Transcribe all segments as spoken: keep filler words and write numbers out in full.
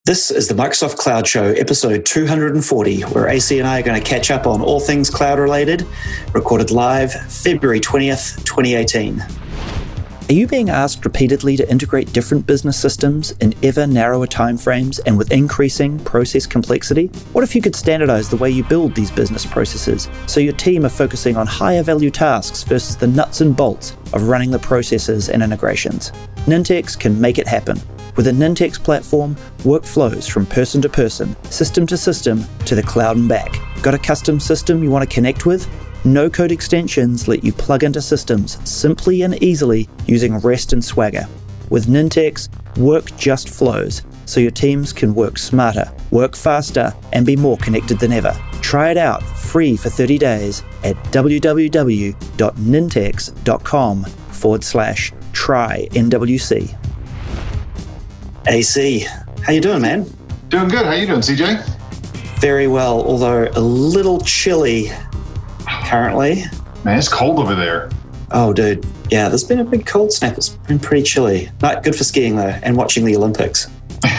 This is the Microsoft Cloud Show, episode two hundred forty, where A C and I are going to catch up on all things cloud-related, recorded live February twentieth, twenty eighteen. Are you being asked repeatedly to integrate different business systems in ever narrower timeframes and with increasing process complexity? What if you could standardize the way you build these business processes so your team are focusing on higher value tasks versus the nuts and bolts of running the processes and integrations? Nintex can make it happen. With a Nintex platform, work flows from person to person, system to system, to the cloud and back. Got a custom system you want to connect with? No-code extensions let you plug into systems simply and easily using REST and Swagger. With Nintex, work just flows, so your teams can work smarter, work faster, and be more connected than ever. Try it out free for thirty days at www.nintex.com forward slash try NWC. A C, how you doing, man? Doing good. How you doing, C J? Very well, although a little chilly currently. Man, it's cold over there. Oh, dude. Yeah, there's been a big cold snap. It's been pretty chilly. Not good for skiing, though, and watching the Olympics. What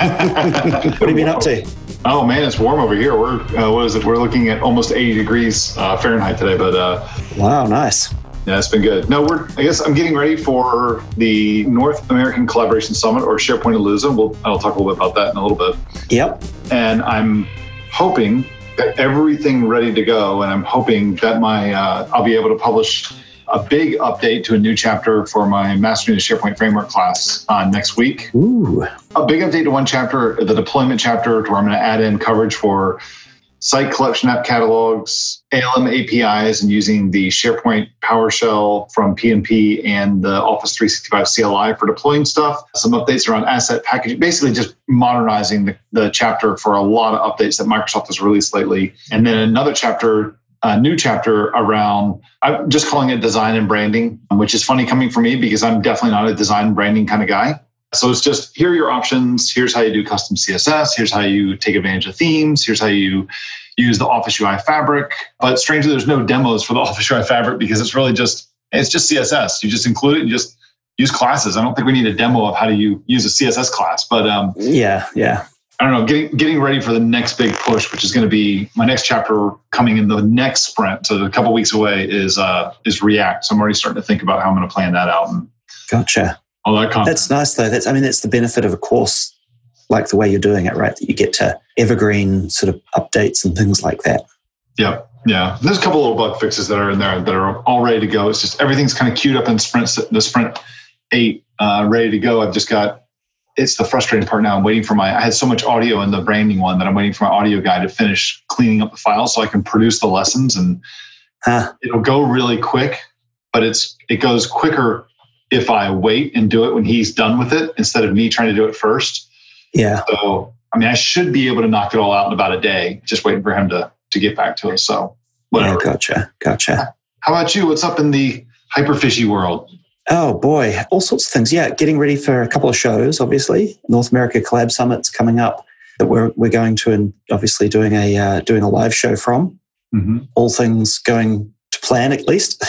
have you been up to? Oh, man, it's warm over here. We're, uh, what is it? We're looking at almost eighty degrees uh, Fahrenheit today, but... Uh, wow, nice. Yeah, it's been good. No, we're, I guess I'm getting ready for the North American Collaboration Summit, or SharePoint-A-Looza. We'll, I'll talk a little bit about that in a little bit. Yep. And I'm hoping that everything ready to go, and I'm hoping that my uh, I'll be able to publish a big update to a new chapter for my Mastering the SharePoint Framework class uh, next week. Ooh. A big update to one chapter, the deployment chapter, where I'm going to add in coverage for site collection app catalogs, A L M A P Is, and using the SharePoint PowerShell from P N P and the Office three sixty-five C L I for deploying stuff. Some updates around asset packaging, basically just modernizing the, the chapter for a lot of updates that Microsoft has released lately. And then another chapter, a new chapter around, I'm just calling it design and branding, which is funny coming from me because I'm definitely not a design and branding kind of guy. So it's just, here are your options. Here's how you do custom C S S. Here's how you take advantage of themes. Here's how you use the Office U I Fabric. But strangely, there's no demos for the Office U I Fabric because it's really just, it's just C S S. You just include it and just use classes. I don't think we need a demo of how do you use a C S S class. But um, yeah, yeah. I don't know, getting getting ready for the next big push, which is going to be my next chapter coming in the next sprint. So a couple weeks away is uh, is React. So I'm already starting to think about how I'm going to plan that out. And gotcha. All that content. That's nice, though. That's, I mean, that's the benefit of a course like the way you're doing it, right? That you get to evergreen sort of updates and things like that. Yeah, yeah. There's a couple little bug fixes that are in there that are all ready to go. It's just everything's kind of queued up in Sprint, the Sprint eight, uh, ready to go. I've just got, it's the frustrating part now. I'm waiting for my, I had so much audio in the branding one that I'm waiting for my audio guy to finish cleaning up the files so I can produce the lessons, and huh. It'll go really quick, but it's it goes quicker if I wait and do it when he's done with it instead of me trying to do it first. Yeah. So, I mean, I should be able to knock it all out in about a day, just waiting for him to to get back to us. So, whatever. Yeah, gotcha. Gotcha. How about you? What's up in the hyperfishy world? Oh, boy. All sorts of things. Yeah, getting ready for a couple of shows, obviously. North America Collab Summit's coming up that we're we're going to, and obviously doing a uh, doing a live show from. Mm-hmm. All things going to plan, at least.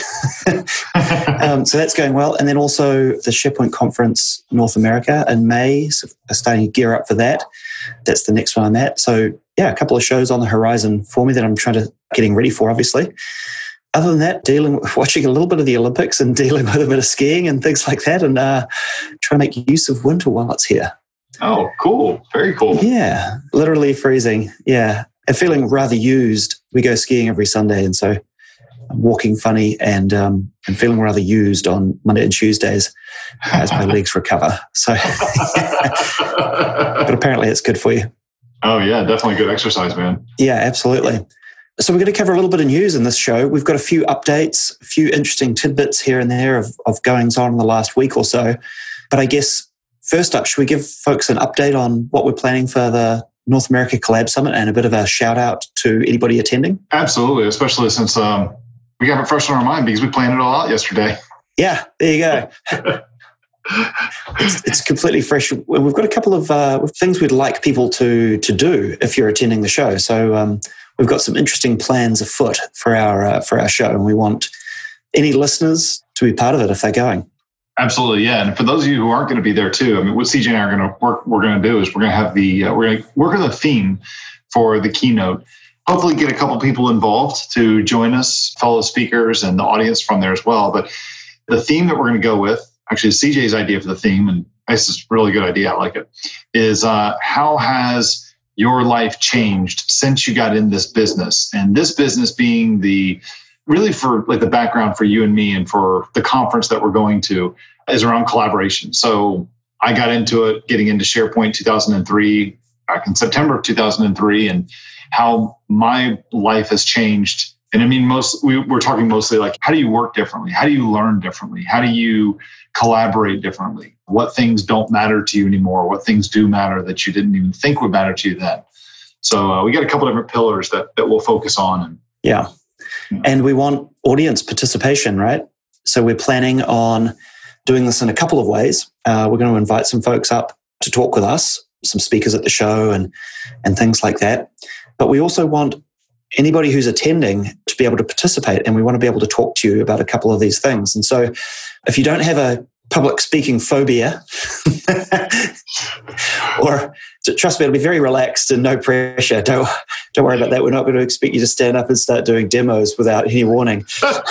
um, so that's going well. And then also the SharePoint Conference North America in May. So I'm starting to gear up for that. That's the next one I'm at. So yeah, a couple of shows on the horizon for me that I'm trying to getting ready for, obviously. Other than that, dealing, watching a little bit of the Olympics and dealing with a bit of skiing and things like that, and uh, trying to make use of winter while it's here. Oh, cool. Very cool. Yeah, literally freezing. Yeah. And feeling rather used. We go skiing every Sunday, and so I'm walking funny and um, and feeling rather used on Monday and Tuesdays as my legs recover. So, but apparently it's good for you. Oh, yeah, definitely good exercise, man. Yeah, absolutely. So we're going to cover a little bit of news in this show. We've got a few updates, a few interesting tidbits here and there of, of goings on in the last week or so. But I guess first up, should we give folks an update on what we're planning for the North America Collab Summit and a bit of a shout out to anybody attending? Absolutely, especially since um, we got it fresh on our mind because we planned it all out yesterday. Yeah, there you go. it's, it's completely fresh. We've got a couple of uh, things we'd like people to to do if you're attending the show. So um, we've got some interesting plans afoot for our uh, for our show, and we want any listeners to be part of it if they're going. Absolutely, yeah. And for those of you who aren't going to be there too, I mean, what C J and I are going to work, we're going to do is we're going to have the, uh, we're going to work on the theme for the keynote. Hopefully get a couple people involved to join us, fellow speakers and the audience from there as well. But the theme that we're going to go with, actually C J's idea for the theme, and this is a really good idea, I like it, is uh, how has your life changed since you got in this business? And this business being the, really for like the background for you and me and for the conference that we're going to is around collaboration. So I got into it, getting into SharePoint two thousand three, back in September of two thousand three, and how my life has changed. And I mean, most we, we're talking mostly like, how do you work differently? How do you learn differently? How do you collaborate differently? What things don't matter to you anymore? What things do matter that you didn't even think would matter to you then? So uh, we got a couple different pillars that, that we'll focus on. And, yeah. You know. And we want audience participation, right? So we're planning on doing this in a couple of ways. Uh, we're going to invite some folks up to talk with us, some speakers at the show and, and things like that. But we also want anybody who's attending to be able to participate, and we want to be able to talk to you about a couple of these things. And so if you don't have a public speaking phobia, or trust me, it'll be very relaxed and no pressure. Don't, don't worry about that. We're not going to expect you to stand up and start doing demos without any warning.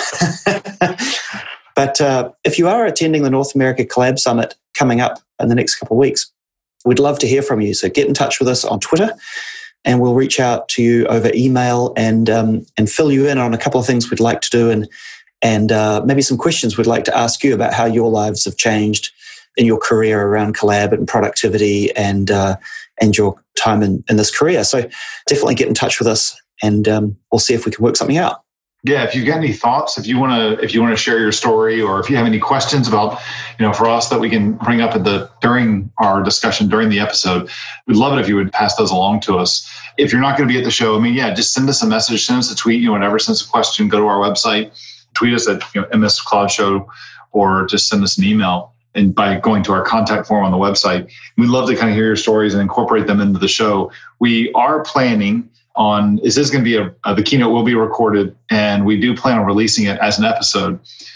But uh, if you are attending the North America Collab Summit coming up in the next couple of weeks, we'd love to hear from you. So get in touch with us on Twitter, and we'll reach out to you over email and um, and fill you in on a couple of things we'd like to do, and and uh, maybe some questions we'd like to ask you about how your lives have changed in your career around collab and productivity and uh, and your time in, in this career. So definitely get in touch with us, and um, we'll see if we can work something out. Yeah, if you got any thoughts, if you want to, if you want to share your story, or if you have any questions about, you know, for us that we can bring up at the during our discussion during the episode, we'd love it if you would pass those along to us. If you're not going to be at the show, I mean, yeah, just send us a message, send us a tweet, you know, whatever. Send us a question, go to our website, tweet us at you know, M S Cloud Show, or just send us an email. And by going to our contact form on the website, we'd love to kind of hear your stories and incorporate them into the show. We are planning on, is this going to be a, uh, the keynote will be recorded, and we do plan on releasing it as an episode.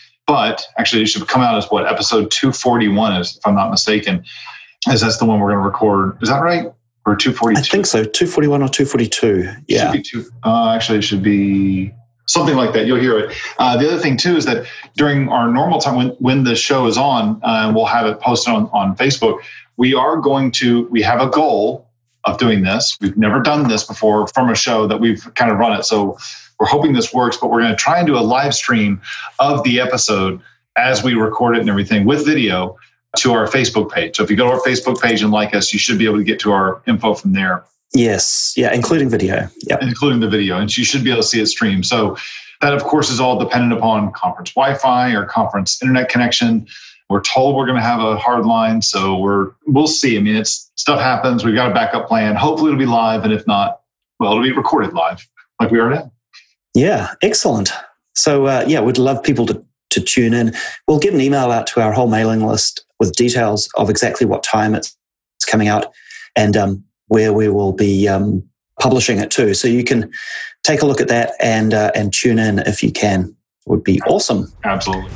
But actually, it should come out as what, episode two forty-one, is, if I'm not mistaken, as that's the one we're going to record. Is that right? Or two forty-two? I think so, two forty-one or two forty-two. Yeah. Should be two, uh, actually, it should be something like that. You'll hear it. Uh, the other thing, too, is that during our normal time, when, when the show is on, uh, we'll have it posted on, on Facebook, we are going to, we have a goal of doing this. We've never done this before from a show that we've kind of run it. So we're hoping this works, but we're going to try and do a live stream of the episode as we record it and everything with video to our Facebook page. So if you go to our Facebook page and like us, you should be able to get to our info from there. Yes. Yeah. Including video. Yeah. Including the video. And you should be able to see it streamed. So that, of course, is all dependent upon conference Wi-Fi or conference internet connection. We're told we're going to have a hard line, so we're we'll see. I mean, it's stuff happens. We've got a backup plan. Hopefully, it'll be live, and if not, well, it'll be recorded live, like we are now. Yeah, excellent. So, uh, yeah, we'd love people to to tune in. We'll get an email out to our whole mailing list with details of exactly what time it's, it's coming out and um, where we will be um, publishing it too. So you can take a look at that and uh, and tune in if you can. It would be awesome. Absolutely.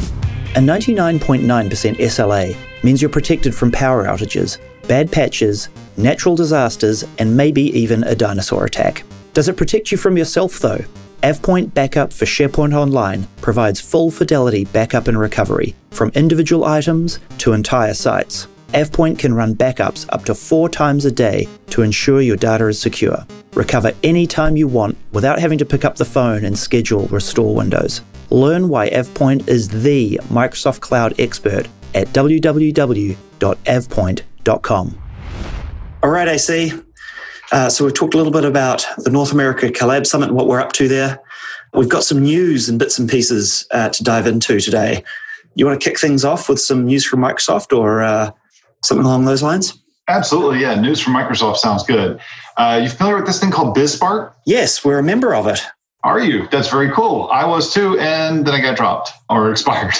A ninety-nine point nine percent S L A means you're protected from power outages, bad patches, natural disasters, and maybe even a dinosaur attack. Does it protect you from yourself though? AvePoint Backup for SharePoint Online provides full fidelity backup and recovery, from individual items to entire sites. AvePoint can run backups up to four times a day to ensure your data is secure. Recover anytime you want without having to pick up the phone and schedule restore windows. Learn why AvePoint is the Microsoft Cloud expert at w w w dot avepoint dot com. All right, A C. Uh, so we've talked a little bit about the North America Collab Summit and what we're up to there. We've got some news and bits and pieces uh, to dive into today. You want to kick things off with some news from Microsoft or uh, something along those lines? Absolutely, yeah. News from Microsoft sounds good. Uh, you familiar with this thing called BizSpark? Yes, we're a member of it. Are you? That's very cool. I was too, and then I got dropped or expired.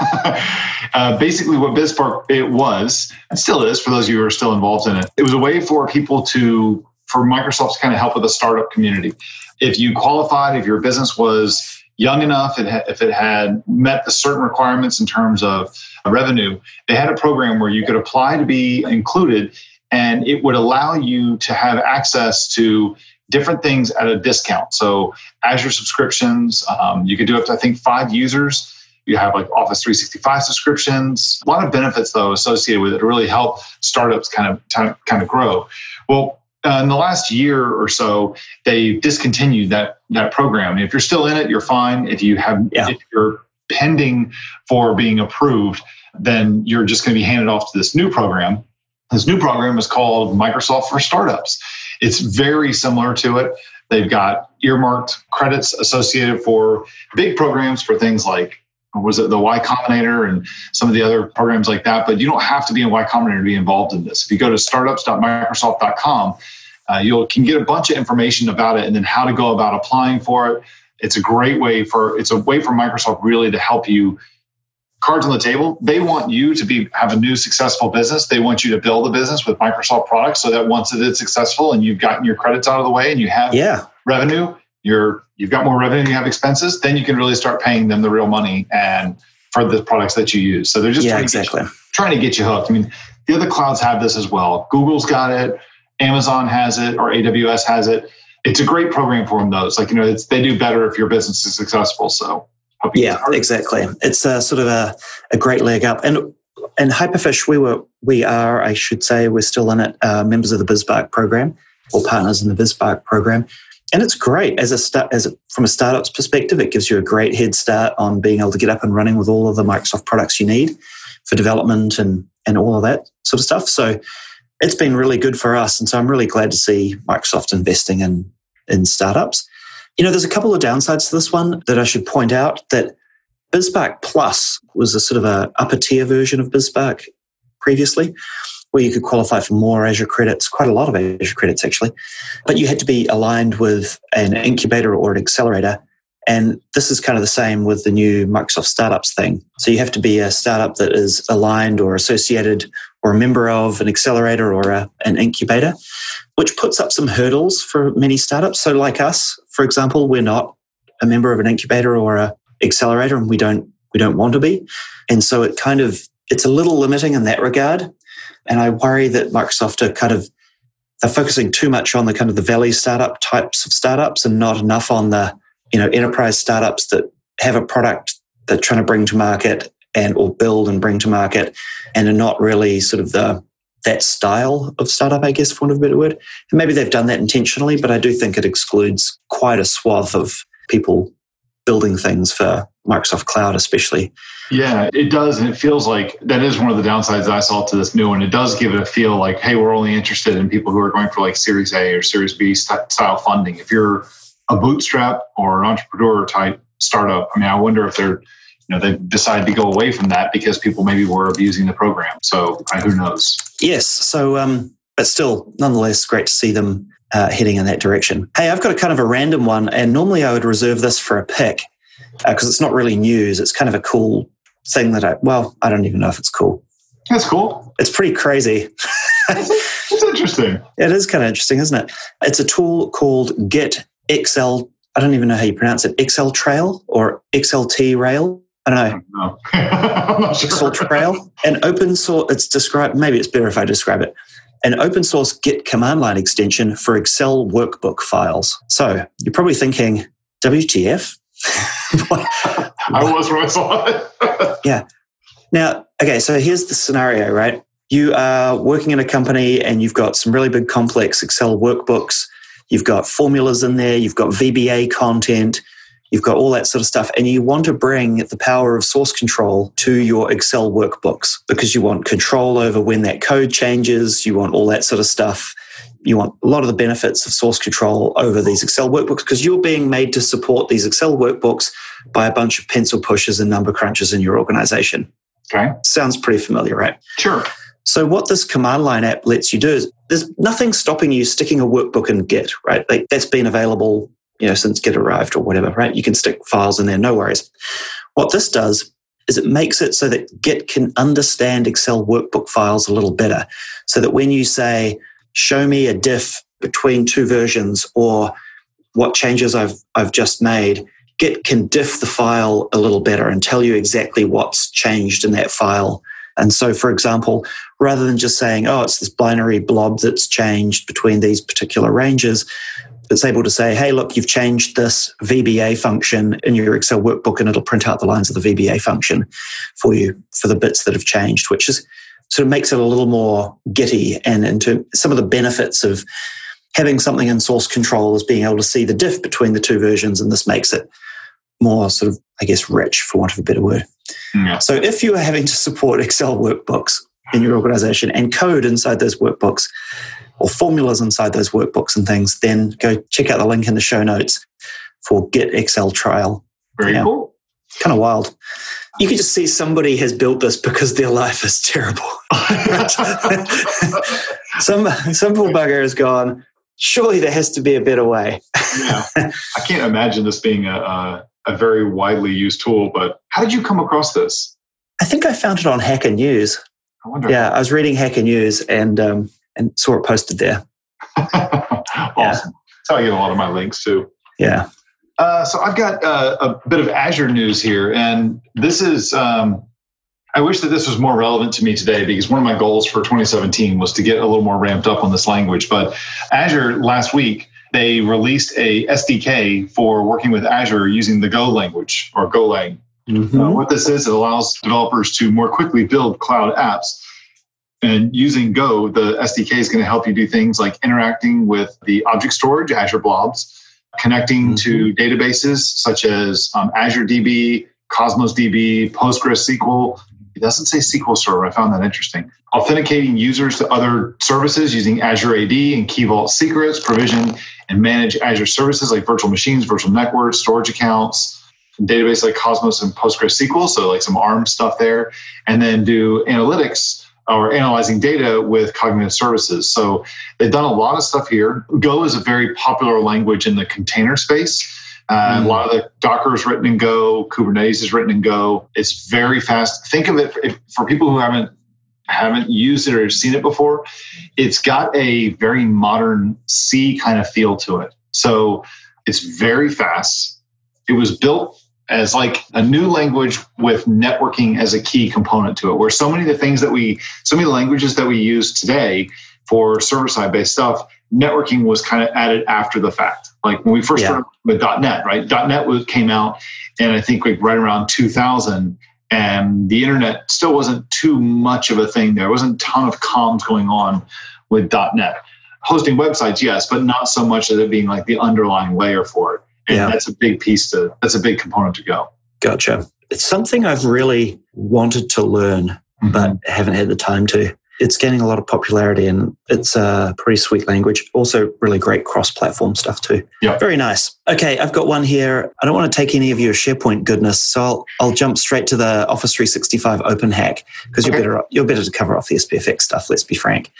uh, basically, what BizSpark it was, and still is, for those of you who are still involved in it, it was a way for people to, for Microsoft to kind of help with the startup community. If you qualified, if your business was young enough, it ha- if it had met the certain requirements in terms of revenue, they had a program where you could apply to be included, and it would allow you to have access to different things at a discount. So Azure subscriptions, um, you could do up to, I think, five users. You have like Office three sixty-five subscriptions. A lot of benefits, though, associated with it to really help startups kind of kind of grow. Well, uh, in the last year or so, they discontinued that that program. If you're still in it, you're fine. If you have, yeah. if you're pending for being approved, then you're just going to be handed off to this new program. This new program is called Microsoft for Startups. It's very similar to it. They've got earmarked credits associated for big programs for things like, was it the Y Combinator and some of the other programs like that? But you don't have to be in Y Combinator to be involved in this. If you go to startups dot microsoft dot com, uh, you can get a bunch of information about it and then how to go about applying for it. It's a great way for, it's a way for Microsoft really to help you. Cards on the table. They want you to be have a new successful business. They want you to build a business with Microsoft products so that once it is successful and you've gotten your credits out of the way and you have yeah. revenue, you're you've got more revenue and you have expenses, then you can really start paying them the real money and for the products that you use. So they're just yeah, trying, exactly. to you, trying to get you hooked. I mean, the other clouds have this as well. Google's got it, Amazon has it, or A W S has it. It's a great program for them, though. It's like, you know, it's, they do better if your business is successful. So yeah, exactly. It's a sort of a, a great leg up. And and Hyperfish, we were, we are, I should say, we're still in it, uh, members of the BizSpark program or partners in the BizSpark program. And it's great as a start, as a, from a startup's perspective, it gives you a great head start on being able to get up and running with all of the Microsoft products you need for development and, and all of that sort of stuff. So it's been really good for us. And so I'm really glad to see Microsoft investing in, in startups. You know, there's a couple of downsides to this one that I should point out, that BizSpark Plus was a sort of a upper tier version of BizSpark previously, where you could qualify for more Azure credits, quite a lot of Azure credits actually, but you had to be aligned with an incubator or an accelerator. And this is kind of the same with the new Microsoft Startups thing. So you have to be a startup that is aligned or associated or a member of an accelerator or a, an incubator, which puts up some hurdles for many startups. So like us, for example, we're not a member of an incubator or a accelerator, and we don't we don't want to be. And so it kind of, it's a little limiting in that regard. And I worry that Microsoft are kind of, they're focusing too much on the kind of the valley startup types of startups and not enough on the, you know, enterprise startups that have a product they're trying to bring to market and or build and bring to market and are not really sort of the that style of startup, I guess, for want of a better word. And maybe they've done that intentionally, but I do think it excludes quite a swath of people building things for Microsoft Cloud especially. Yeah, it does. And it feels like that is one of the downsides that I saw to this new one. It does give it a feel like, hey, we're only interested in people who are going for like Series A or Series B style funding. If you're a bootstrap or an entrepreneur type startup, I mean, I wonder if they're, you know, they decided to go away from that because people maybe were abusing the program. So who knows? Yes. So, um, but still, nonetheless, great to see them uh, heading in that direction. Hey, I've got a kind of a random one, and normally I would reserve this for a pick because uh, it's not really news. It's kind of a cool thing that I, well, I don't even know if it's cool. That's cool. It's pretty crazy. it's, it's interesting. It is kind of interesting, isn't it? It's a tool called Git X L. I don't even know how you pronounce it. X L Trail or X L T Rail. I don't know. I'm not sure. X L Trail. An open source, it's described, maybe it's better if I describe it. An open source Git command line extension for Excel workbook files. So you're probably thinking, W T F? I was when I saw it. Yeah. Now, okay, so here's the scenario, right? You are working in a company and you've got some really big complex Excel workbooks. You've got formulas in there. You've got V B A content. You've got all that sort of stuff. And you want to bring the power of source control to your Excel workbooks because you want control over when that code changes. You want all that sort of stuff. You want a lot of the benefits of source control over these Excel workbooks because you're being made to support these Excel workbooks by a bunch of pencil pushers and number crunchers in your organization. Okay. Sounds pretty familiar, right? Sure. So what this command line app lets you do is there's nothing stopping you sticking a workbook in Git, right? Like that's been available, you know, since Git arrived or whatever, right? You can stick files in there, no worries. What this does is it makes it so that Git can understand Excel workbook files a little better. So that when you say, show me a diff between two versions or what changes I've I've just made, Git can diff the file a little better and tell you exactly what's changed in that file. And so, for example, rather than just saying, oh, it's this binary blob that's changed between these particular ranges, it's able to say, hey, look, you've changed this V B A function in your Excel workbook, and it'll print out the lines of the V B A function for you for the bits that have changed, which is sort of makes it a little more Gitty. And into some of the benefits of having something in source control is being able to see the diff between the two versions, and this makes it more sort of, I guess, rich, for want of a better word. Yeah. So if you are having to support Excel workbooks in your organization and code inside those workbooks or formulas inside those workbooks and things, then go check out the link in the show notes for Git Excel trial. Very yeah. cool. Kind of wild. You can just see somebody has built this because their life is terrible. some some poor bugger has gone, surely there has to be a better way. Yeah. I can't imagine this being a, a, a very widely used tool, but how did you come across this? I think I found it on Hacker News. I wonder. Yeah, I was reading Hacker News and um, and saw it posted there. Awesome. Yeah. That's how I get a lot of my links too. Yeah. Uh, so I've got uh, a bit of Azure news here, and this is, um, I wish that this was more relevant to me today, because one of my goals for twenty seventeen was to get a little more ramped up on this language. But Azure last week, they released a S D K for working with Azure using the Go language, or Golang. Mm-hmm. Uh, what this is, it allows developers to more quickly build cloud apps. And using Go, the S D K is going to help you do things like interacting with the object storage, Azure Blobs, connecting mm-hmm. to databases such as um, Azure D B, Cosmos D B, PostgreSQL. It doesn't say S Q L Server. I found that interesting. Authenticating users to other services using Azure A D and Key Vault secrets, provision and manage Azure services like virtual machines, virtual networks, storage accounts, database like Cosmos and PostgreSQL, so like some ARM stuff there, and then do analytics or analyzing data with cognitive services. So they've done a lot of stuff here. Go is a very popular language in the container space. Uh, mm. A lot of the Docker is written in Go. Kubernetes is written in Go. It's very fast. Think of it, if, for people who haven't haven't used it or seen it before, it's got a very modern C kind of feel to it. So it's very fast. It was built as like a new language with networking as a key component to it, where so many of the things that we, so many languages that we use today for server-side based stuff, networking was kind of added after the fact. Like when we first yeah. started with dot net, right? dot net was, came out, and I think like right around two thousand, and the internet still wasn't too much of a thing. There wasn't a ton of comms going on with dot net. Hosting websites, yes, but not so much of it being like the underlying layer for it. And yeah. that's a big piece to, that's a big component to Go. Gotcha. It's something I've really wanted to learn, mm-hmm. but haven't had the time to. It's gaining a lot of popularity, and it's a pretty sweet language. Also really great cross-platform stuff too. Yeah. Very nice. Okay, I've got one here. I don't want to take any of your SharePoint goodness, so I'll, I'll jump straight to the Office three sixty-five Open Hack, because okay. you're better you're better to cover off the S P F X stuff, let's be frank.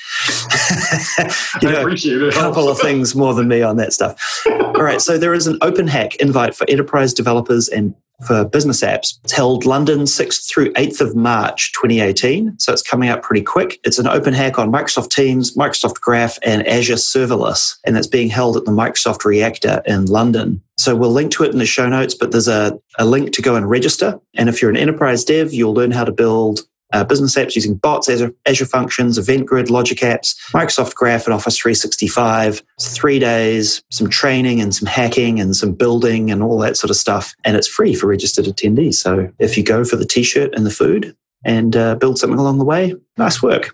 you know, I appreciate it. A couple of things more than me on that stuff. All right, so there is an Open Hack invite for enterprise developers and for business apps. It's held London sixth through eighth of March twenty eighteen, so it's coming up pretty quick. It's an open hack on Microsoft Teams, Microsoft Graph, and Azure Serverless, and it's being held at the Microsoft Reactor in London. So we'll link to it in the show notes, but there's a, a link to go and register. And if you're an enterprise dev, you'll learn how to build Uh, business apps using bots, Azure, Azure Functions, Event Grid, Logic Apps, Microsoft Graph, and Office three sixty-five. It's three days, some training and some hacking and some building and all that sort of stuff. And it's free for registered attendees. So if you go for the t-shirt and the food and uh, build something along the way, nice work.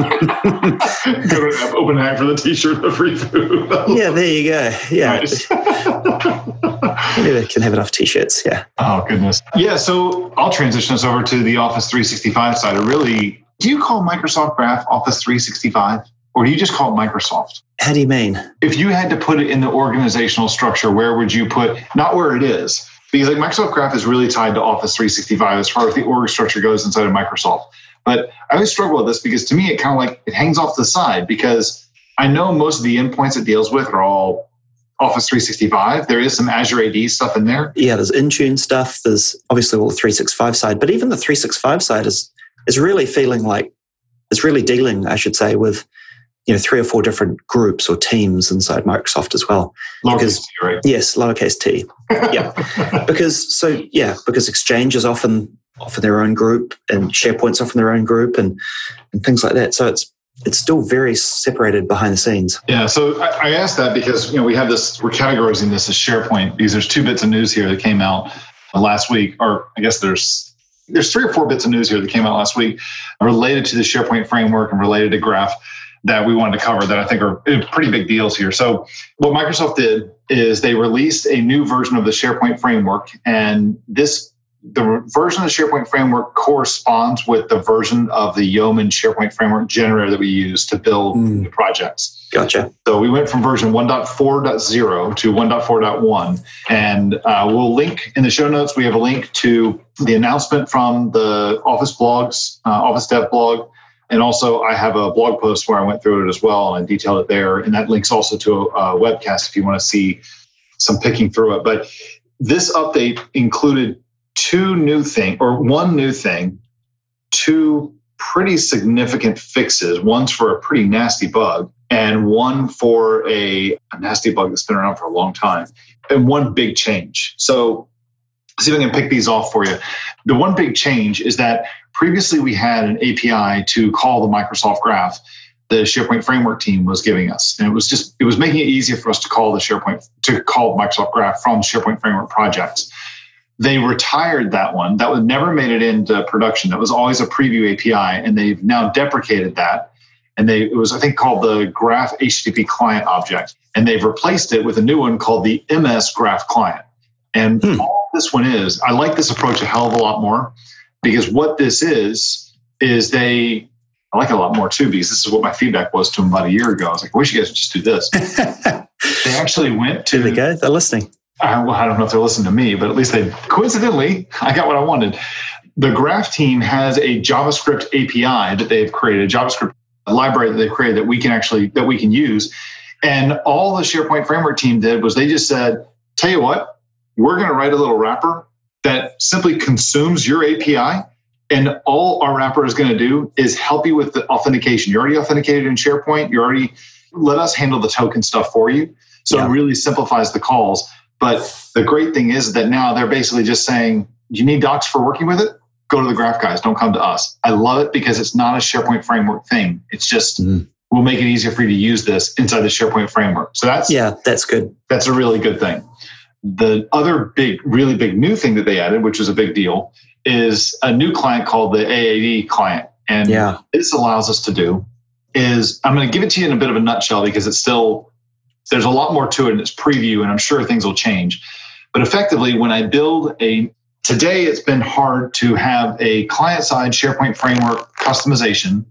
Go to Open Hack for the t-shirt and the free food. Yeah, there you go. Yeah. Nice. Maybe can have enough t-shirts, yeah. Oh, goodness. Yeah, so I'll transition us over to the Office three sixty-five side. Or really, do you call Microsoft Graph Office three sixty-five? Or do you just call it Microsoft? How do you mean? If you had to put it in the organizational structure, where would you put, not where it is, because like Microsoft Graph is really tied to Office three sixty-five as far as the org structure goes inside of Microsoft. But I always struggle with this because to me, it kind of like, it hangs off to the side, because I know most of the endpoints it deals with are all Office three sixty-five. There is some Azure A D stuff in there. Yeah, there's Intune stuff. There's obviously all the three sixty-five side, but even the three sixty-five side is is really feeling like, it's really dealing, I should say, with you know three or four different groups or teams inside Microsoft as well. Lowercase t, right? Yes, lowercase t. yeah. Because so yeah, because Exchange is often often their own group, and SharePoint's often their own group, and and things like that. So it's it's still very separated behind the scenes. Yeah. So I, I asked that because you know we have this. We're categorizing this as SharePoint because there's two bits of news here that came out last week, or I guess there's. There's three or four bits of news here that came out last week related to the SharePoint framework and related to Graph that we wanted to cover that I think are pretty big deals here. So what Microsoft did is they released a new version of the SharePoint framework, and this the version of the SharePoint framework corresponds with the version of the Yeoman SharePoint framework generator that we use to build mm. projects. Gotcha. So we went from version one point four point zero to one point four point one. And uh, we'll link in the show notes, we have a link to the announcement from the Office blogs, uh, Office Dev blog. And also I have a blog post where I went through it as well and I detailed it there. And that links also to a, a webcast if you want to see some picking through it. But this update included two new things, or one new thing, two pretty significant fixes. One's for a pretty nasty bug, and one for a, a nasty bug that's been around for a long time, and one big change. So see if I can pick these off for you. The one big change is that previously we had an A P I to call the Microsoft Graph the SharePoint framework team was giving us. And it was just, it was making it easier for us to call the SharePoint, to call Microsoft Graph from SharePoint framework projects. They retired that one. That was never made it into production. That was always a preview A P I, and they've now deprecated that. And they it was, I think, called the Graph H T T P Client Object. And they've replaced it with a new one called the M S Graph Client. And hmm. all this one is, I like this approach a hell of a lot more, because what this is, is they, I like it a lot more too, because this is what my feedback was to them about a year ago. I was like, I wish you guys would just do this. They actually went to... There they go. They're listening. I, well, I don't know if they're listening to me, but at least they, coincidentally, I got what I wanted. The Graph team has a JavaScript A P I that they've created, a JavaScript library that they've created that we can actually, that we can use. And all the SharePoint framework team did was they just said, tell you what, we're going to write a little wrapper that simply consumes your A P I. And all our wrapper is going to do is help you with the authentication. You're already authenticated in SharePoint. You already let us handle the token stuff for you. So yeah. It really simplifies the calls. But the great thing is that now they're basically just saying, do you need docs for working with it? Go to the Graph guys. Don't come to us. I love it because it's not a SharePoint framework thing. It's just, mm. we'll make it easier for you to use this inside the SharePoint framework. So that's yeah, that's good. That's a really good thing. The other big, really big new thing that they added, which was a big deal, is a new client called the A A D client. And yeah. what this allows us to do is, I'm going to give it to you in a bit of a nutshell because it's still, there's a lot more to it in its preview, and I'm sure things will change. But effectively, when I build a, today it's been hard to have a client-side SharePoint framework customization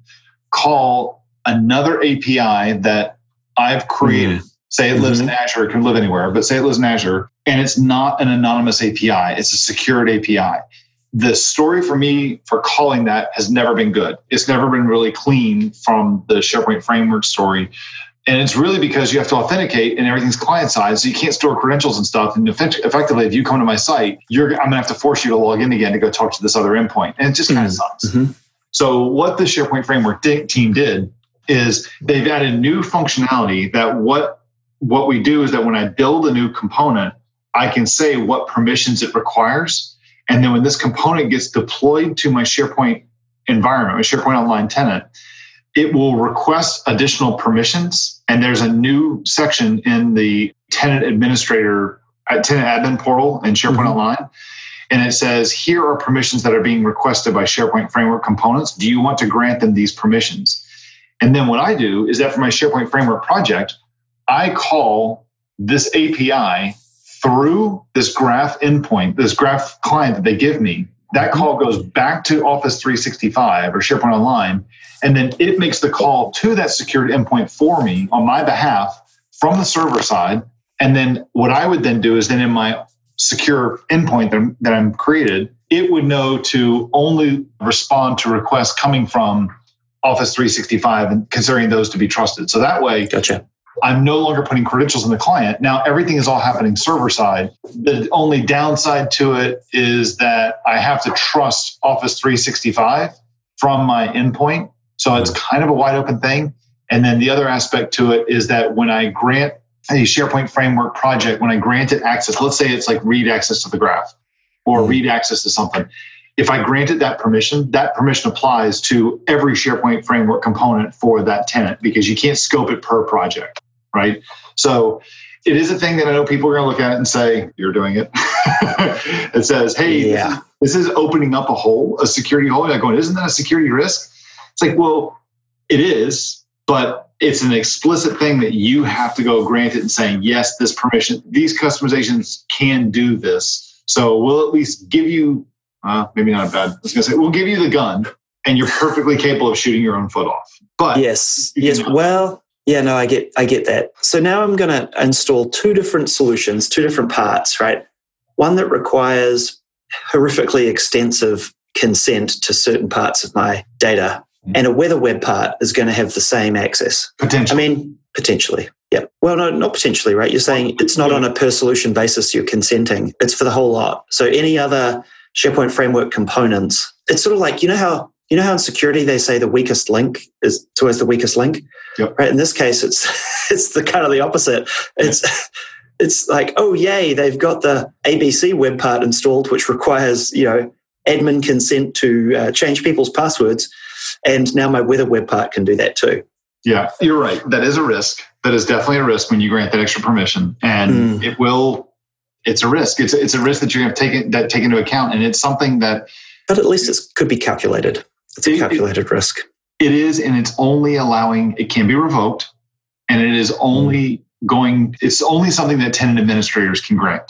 call another A P I that I've created. Mm. Say it lives mm-hmm. in Azure, it can live anywhere, but say it lives in Azure, and it's not an anonymous A P I, it's a secured A P I. The story for me for calling that has never been good. It's never been really clean from the SharePoint framework story. And it's really because you have to authenticate and everything's client-side, so you can't store credentials and stuff. And effectively, if you come to my site, you're, I'm going to have to force you to log in again to go talk to this other endpoint. And it just kind of sucks. Mm-hmm. So what the SharePoint framework team did is they've added new functionality that what, what we do is that when I build a new component, I can say what permissions it requires. And then when this component gets deployed to my SharePoint environment, my SharePoint Online tenant, it will request additional permissions. And there's a new section in the tenant administrator, uh, tenant admin portal in SharePoint mm-hmm. Online. And it says, here are permissions that are being requested by SharePoint Framework components. Do you want to grant them these permissions? And then what I do is that for my SharePoint Framework project, I call this A P I through this Graph endpoint, this Graph client that they give me. That call goes back to Office three sixty-five or SharePoint Online, and then it makes the call to that secured endpoint for me on my behalf from the server side. And then what I would then do is then in my secure endpoint that I'm, that I'm created, it would know to only respond to requests coming from Office three sixty-five and considering those to be trusted. So that way, gotcha. I'm no longer putting credentials in the client. Now everything is all happening server side. The only downside to it is that I have to trust Office three sixty-five from my endpoint. So it's kind of a wide open thing. And then the other aspect to it is that when I grant a SharePoint framework project, when I grant it access, let's say it's like read access to the graph or mm-hmm. read access to something. If I granted that permission, that permission applies to every SharePoint framework component for that tenant because you can't scope it per project, right? So it is a thing that I know people are going to look at it and say, you're doing it. It says, hey, yeah. this, is, this is opening up a hole, a security hole. You're like going, isn't that a security risk? It's like, well, it is, but it's an explicit thing that you have to go grant it and saying, yes, this permission, these customizations can do this. So we'll at least give you, uh, maybe not bad, I was going to say, we'll give you the gun and you're perfectly capable of shooting your own foot off. But yes, yes, well, yeah, no, I get, I get that. So now I'm going to install two different solutions, two different parts, right? One that requires horrifically extensive consent to certain parts of my data, mm-hmm. and a weather web part is going to have the same access. Potentially. I mean, potentially. Yeah. Well, no, not potentially, right? You're saying it's not on a per solution basis you're consenting. It's for the whole lot. So any other SharePoint framework components, it's sort of like, you know how you know how in security they say the weakest link is towards the weakest link? Yep. Right. In this case, it's it's the kind of the opposite. It's it's like, oh yay, they've got the A B C web part installed, which requires, you know, admin consent to uh, change people's passwords. And now my weather web part can do that too. Yeah, you're right. That is a risk. That is definitely a risk when you grant that extra permission. And mm. it will, it's a risk. It's a, it's a risk that you're going to take, it, that take into account. And it's something that... But at least it could be calculated. It's a calculated it, risk. It is, and it's only allowing, it can be revoked, and it is only mm. going, it's only something that tenant administrators can grant.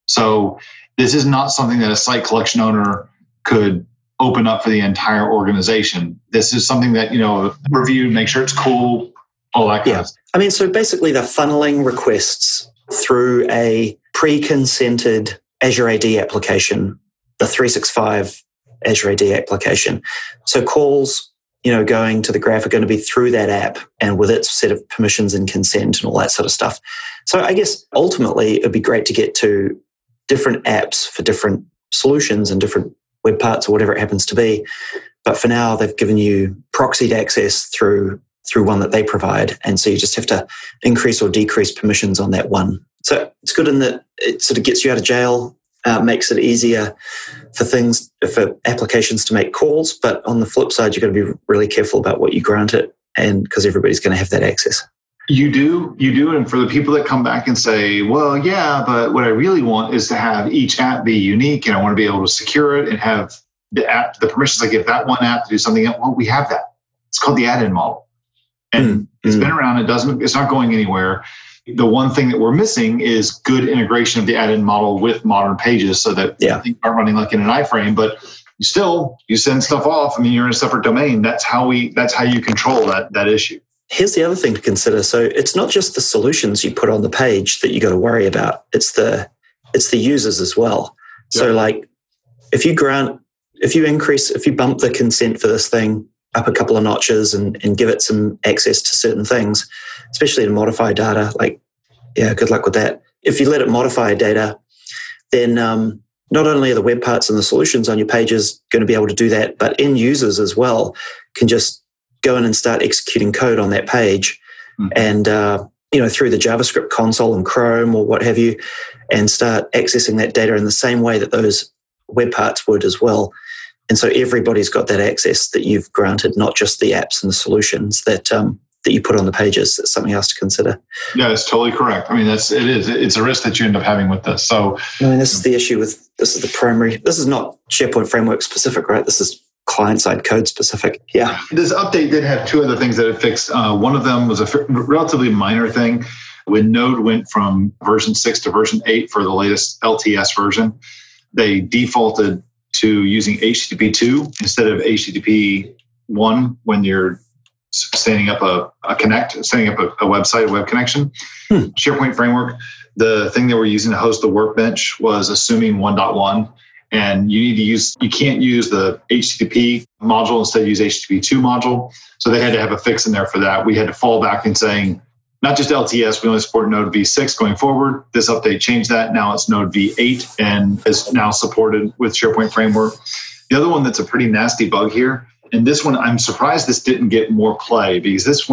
So this is not something that a site collection owner could open up for the entire organization. This is something that, you know, review, make sure it's cool, all that kind yeah. of stuff. I mean, so basically they're funneling requests through a pre-consented Azure A D application, the three sixty-five Azure A D application. So calls, you know, going to the graph are going to be through that app and with its set of permissions and consent and all that sort of stuff. So I guess ultimately it'd be great to get to different apps for different solutions and different web parts or whatever it happens to be. But for now, they've given you proxied access through through one that they provide. And so you just have to increase or decrease permissions on that one. So it's good in that it sort of gets you out of jail, uh, makes it easier for things, for applications to make calls. But on the flip side, you've got to be really careful about what you grant it, and because everybody's going to have that access. You do, you do. And for the people that come back and say, well, yeah, but what I really want is to have each app be unique and I want to be able to secure it and have the app, the permissions I give that one app to do something else. Well, we have that. It's called the add-in model. And mm, it's mm. been around. It doesn't, it's not going anywhere. The one thing that we're missing is good integration of the add-in model with modern pages so that yeah. things aren't running like in an iframe, but you still, you send stuff off. I mean, you're in a separate domain. That's how we, that's how you control that, that issue. Here's the other thing to consider. So it's not just the solutions you put on the page that you got to worry about. It's the it's the users as well. Yep. So like if you grant, if you increase, if you bump the consent for this thing up a couple of notches and, and give it some access to certain things, especially to modify data, like, yeah, good luck with that. If you let it modify data, then um, not only are the web parts and the solutions on your pages going to be able to do that, but end users as well can just go in and start executing code on that page mm-hmm. and, uh, you know, through the JavaScript console and Chrome or what have you, and start accessing that data in the same way that those web parts would as well. And so everybody's got that access that you've granted, not just the apps and the solutions that um, that you put on the pages. That's something else to consider. Yeah, that's totally correct. I mean, that's it is. It's a risk that you end up having with this. So I mean, this is the issue with, this is the primary, this is not SharePoint framework specific, right? This is client-side code specific. Yeah. This update did have two other things that it fixed. Uh, one of them was a f- relatively minor thing. When Node went from version six to version eight for the latest L T S version, they defaulted to using H T T P two instead of H T T P one when you're standing up a, a connect, setting up a, a website, a web connection. Hmm. SharePoint framework, the thing that we're using to host the workbench was assuming one point one. And you need to use, you can't use the H T T P module, instead use H T T P two module. So they had to have a fix in there for that. We had to fall back and saying, not just L T S, we only support Node v six going forward. This update changed that. Now it's Node v eight and is now supported with SharePoint framework. The other one that's a pretty nasty bug here, and this one, I'm surprised this didn't get more play because this one is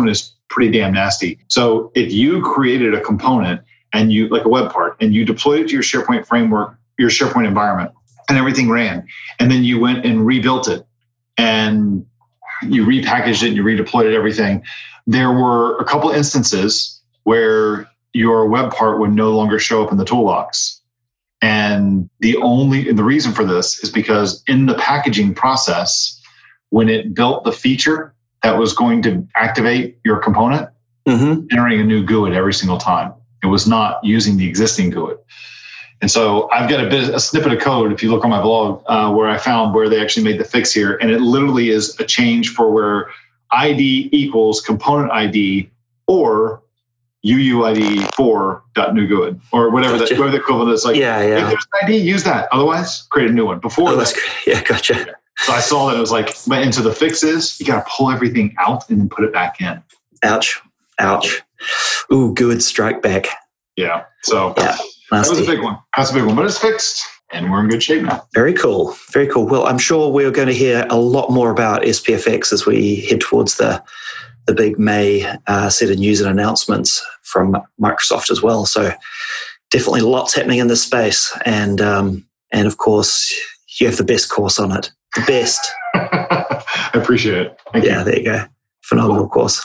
pretty damn nasty. So if you created a component and you, like a web part, and you deployed it to your SharePoint framework, your SharePoint environment, and everything ran, and then you went and rebuilt it, and you repackaged it, and you redeployed it, everything, there were a couple instances where your web part would no longer show up in the toolbox. And the only, and the reason for this is because in the packaging process, when it built the feature that was going to activate your component, mm-hmm. entering a new G U I D every single time. It was not using the existing G U I D. And so I've got a bit, a snippet of code, if you look on my blog, uh, where I found where they actually made the fix here. And it literally is a change for where I D equals component I D or U U I D four dot new G U I D or whatever, gotcha. that, whatever the equivalent is. Like, yeah, yeah. if there's an I D, use that. Otherwise, create a new one. Before oh, that, yeah, gotcha. So I saw that it was like, went into the fixes, you got to pull everything out and then put it back in. Ouch. Ouch. Ooh, G U I D strike back. Yeah. So yeah, that was a big one. That's a big one, but it's fixed and we're in good shape now. Very cool. Very cool. Well, I'm sure we're going to hear a lot more about S P F X as we head towards the the big May uh, set of news and announcements from Microsoft as well. So definitely lots happening in this space. And, um, and of course, you have the best course on it. The best. I appreciate it. Thank yeah, you. there you go. Phenomenal course.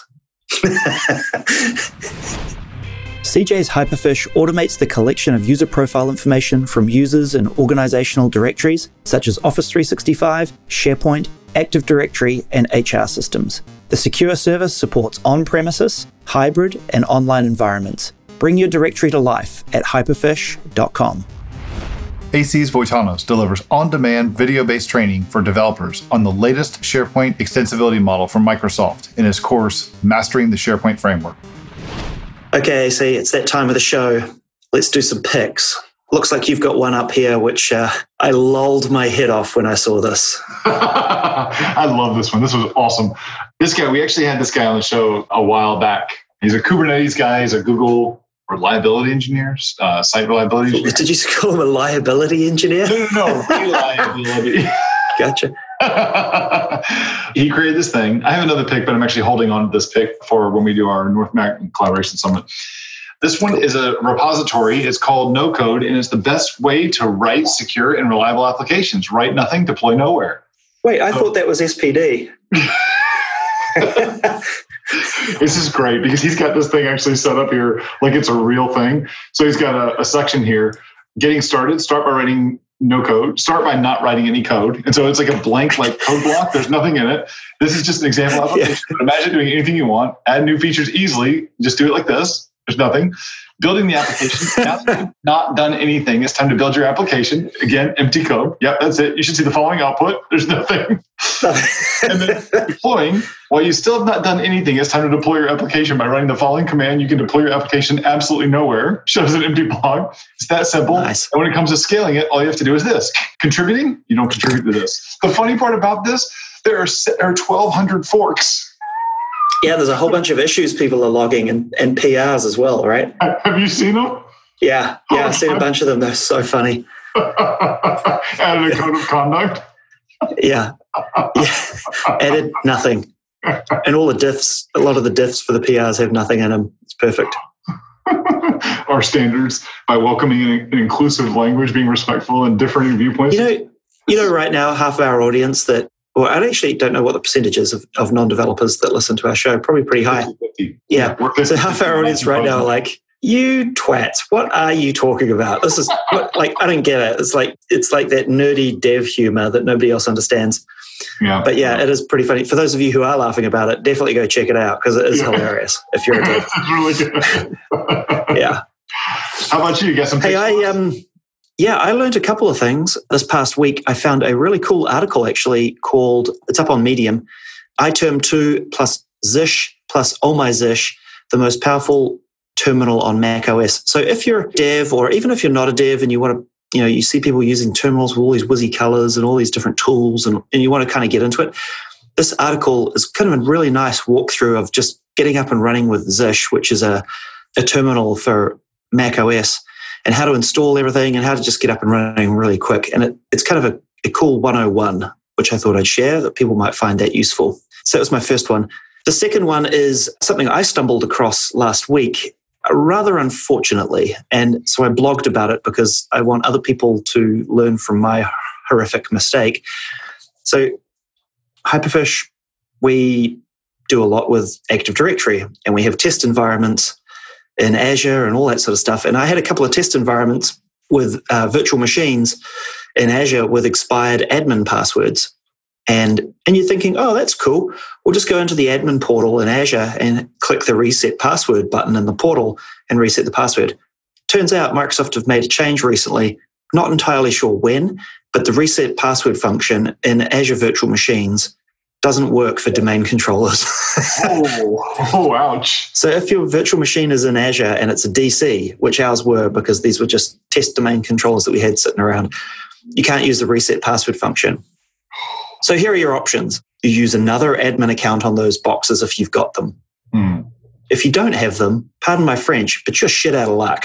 C J's Hyperfish automates the collection of user profile information from users in organizational directories such as Office three sixty-five, SharePoint, Active Directory, and H R systems. The secure service supports on-premises, hybrid, and online environments. Bring your directory to life at hyperfish dot com. A C S Voitanos delivers on-demand video-based training for developers on the latest SharePoint extensibility model from Microsoft in his course, Mastering the SharePoint Framework. Okay, A C, it's that time of the show. Let's do some picks. Looks like you've got one up here, which uh, I lolled my head off when I saw this. I love this one. This was awesome. This guy, we actually had this guy on the show a while back. He's a Kubernetes guy. He's a Google reliability engineer, uh, site reliability engineer. Did you call him a liability engineer? No, no, no, reliability. Gotcha. He created this thing. I have another pick, but I'm actually holding on to this pick for when we do our North American Collaboration Summit. This one is a repository. It's called No Code, and it's the best way to write secure and reliable applications. Write nothing, deploy nowhere. Wait, I so, thought that was S P D. This is great because he's got this thing actually set up here like it's a real thing. So he's got a, a section here, getting started, start by writing no code, start by not writing any code. And so it's like a blank like code block. There's nothing in it. This is just an example application. Yeah. But imagine doing anything you want, add new features easily, just do it like this. There's nothing. Building the application. Now that you've not done anything, it's time to build your application. Again, empty code. Yep, that's it. You should see the following output. There's nothing. And then deploying. While you still have not done anything, it's time to deploy your application by running the following command. You can deploy your application absolutely nowhere. Shows an empty block. It's that simple. Nice. And when it comes to scaling it, all you have to do is this. Contributing, you don't contribute to this. The funny part about this, there are, there are twelve hundred forks. Yeah, there's a whole bunch of issues people are logging and, and P Rs as well, right? Have you seen them? Yeah, yeah, oh, I've seen a bunch of them. They're so funny. Added a code of conduct? Yeah. yeah. Added nothing. And all the diffs, a lot of the diffs for the P Rs have nothing in them. It's perfect. Our standards by welcoming an, an inclusive language, being respectful and differing viewpoints. You know, you know, right now, half of our audience that Well, I actually don't know what the percentage is of, of non-developers that listen to our show. Probably pretty high. Yeah. So half our audience right now are like, you twats, what are you talking about? This is what, like, I don't get it. It's like it's like that nerdy dev humor that nobody else understands. Yeah. But yeah, it is pretty funny. For those of you who are laughing about it, definitely go check it out because it is yeah. hilarious if you're a dev. It's really good. Yeah. How about you? You got some Hey, I um Yeah, I learned a couple of things this past week. I found a really cool article actually called, it's up on Medium, I Term two plus Zish plus Oh My Zish, the most powerful terminal on Mac O S. So if you're a dev or even if you're not a dev and you want to, you know, you see people using terminals with all these whizzy colors and all these different tools and, and you want to kind of get into it, this article is kind of a really nice walkthrough of just getting up and running with Zish, which is a, a terminal for Mac O S. And how to install everything and how to just get up and running really quick. And it, it's kind of a, a cool one oh one, which I thought I'd share that people might find that useful. So that was my first one. The second one is something I stumbled across last week, rather unfortunately. And so I blogged about it because I want other people to learn from my horrific mistake. So Hyperfish, we do a lot with Active Directory, and we have test environments in Azure and all that sort of stuff. And I had a couple of test environments with uh, virtual machines in Azure with expired admin passwords. And and you're thinking, oh, that's cool. We'll just go into the admin portal in Azure and click the reset password button in the portal and reset the password. Turns out Microsoft have made a change recently, not entirely sure when, but the reset password function in Azure virtual machines doesn't work for domain controllers. oh, oh, ouch. So if your virtual machine is in Azure and it's a D C, which ours were because these were just test domain controllers that we had sitting around, you can't use the reset password function. So here are your options. You use another admin account on those boxes if you've got them. Hmm. If you don't have them, pardon my French, but you're shit out of luck.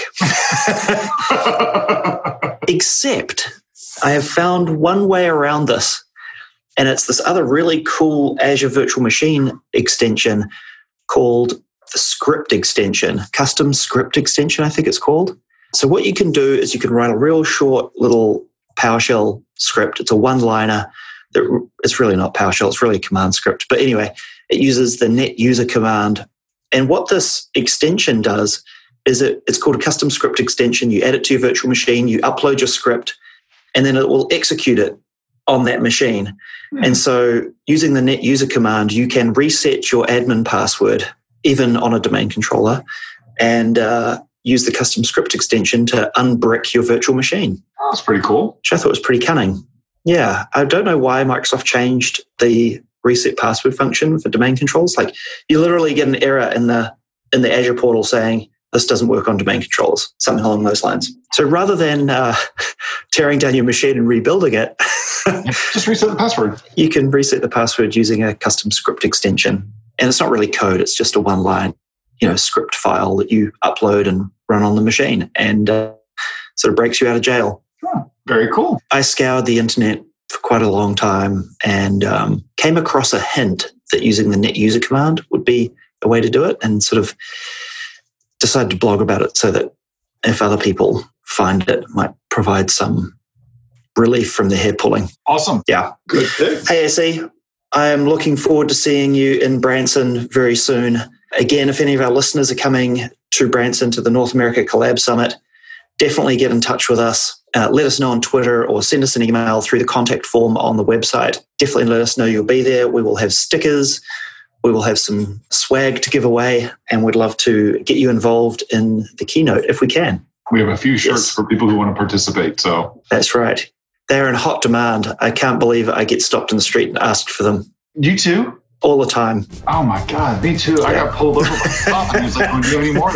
Except I have found one way around this, and it's this other really cool Azure Virtual Machine extension called the script extension, custom script extension, I think it's called. So what you can do is you can write a real short little PowerShell script. It's a one-liner. It's really not PowerShell, it's really a command script. But anyway, it uses the net user command. And what this extension does is it, it's called a custom script extension. You add it to your virtual machine, you upload your script, and then it will execute it on that machine. Hmm. And so using the net user command, you can reset your admin password, even on a domain controller, and uh, use the custom script extension to unbrick your virtual machine. Oh, that's pretty cool. Which I thought was pretty cunning. Yeah, I don't know why Microsoft changed the reset password function for domain controls. Like, you literally get an error in the in the Azure portal saying this doesn't work on domain controllers, something along those lines. So rather than uh, tearing down your machine and rebuilding it, just reset the password. You can reset the password using a custom script extension, and it's not really code; it's just a one-line, you know, script file that you upload and run on the machine, and uh, sort of breaks you out of jail. Oh, very cool. I scoured the internet for quite a long time and um, came across a hint that using the net user command would be a way to do it, and sort of decided to blog about it so that if other people find it, it might provide some relief from the hair pulling. Awesome. Yeah. Good. Hey, S E, I am looking forward to seeing you in Branson very soon. Again, if any of our listeners are coming to Branson to the North America Collab Summit, definitely get in touch with us. Uh, let us know on Twitter or send us an email through the contact form on the website. Definitely let us know you'll be there. We will have stickers. We will have some swag to give away, and we'd love to get you involved in the keynote if we can. We have a few shirts Yes. for people who want to participate. So That's right. They're in hot demand. I can't believe I get stopped in the street and asked for them you too? all the time. Oh my God, me too. I got pulled over by a cop and he was like, "Oh, do you have any more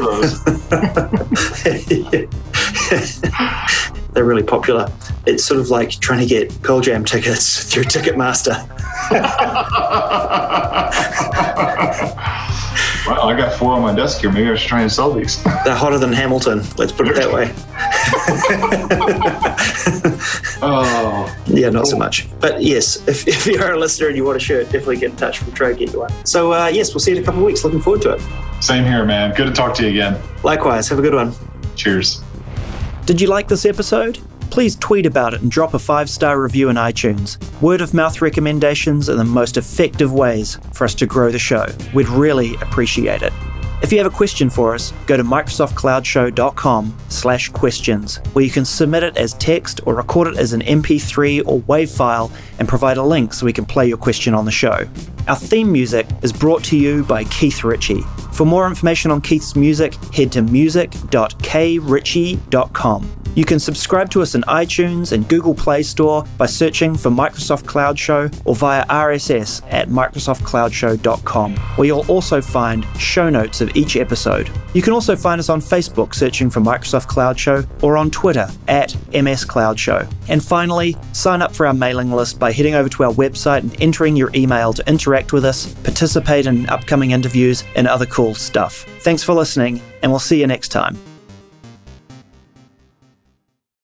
of those?" They're really popular. It's sort of like trying to get Pearl Jam tickets through Ticketmaster. Well, I got four on my desk here. Maybe I should try and sell these. They're hotter than Hamilton. Let's put it that way. Oh, yeah, not cool. so much. But yes, if, if you're a listener and you want a shirt, definitely get in touch. We'll try and get you one. So uh, yes, we'll see you in a couple of weeks. Looking forward to it. Same here, man. Good to talk to you again. Likewise. Have a good one. Cheers. Did you like this episode? Please tweet about it and drop a five-star review in iTunes. Word-of-mouth recommendations are the most effective ways for us to grow the show. We'd really appreciate it. If you have a question for us, go to microsoftcloudshow.com slash questions, where you can submit it as text or record it as an M P three or WAV file and provide a link so we can play your question on the show. Our theme music is brought to you by Keith Ritchie. For more information on Keith's music, head to music dot k ritchie dot com. You can subscribe to us in iTunes and Google Play Store by searching for Microsoft Cloud Show or via R S S at microsoft cloud show dot com, where you'll also find show notes of each episode. You can also find us on Facebook searching for Microsoft Cloud Show or on Twitter at M S Cloud Show. And finally, sign up for our mailing list by heading over to our website and entering your email to interact with us, participate in upcoming interviews, and other cool stuff. Thanks for listening, and we'll see you next time.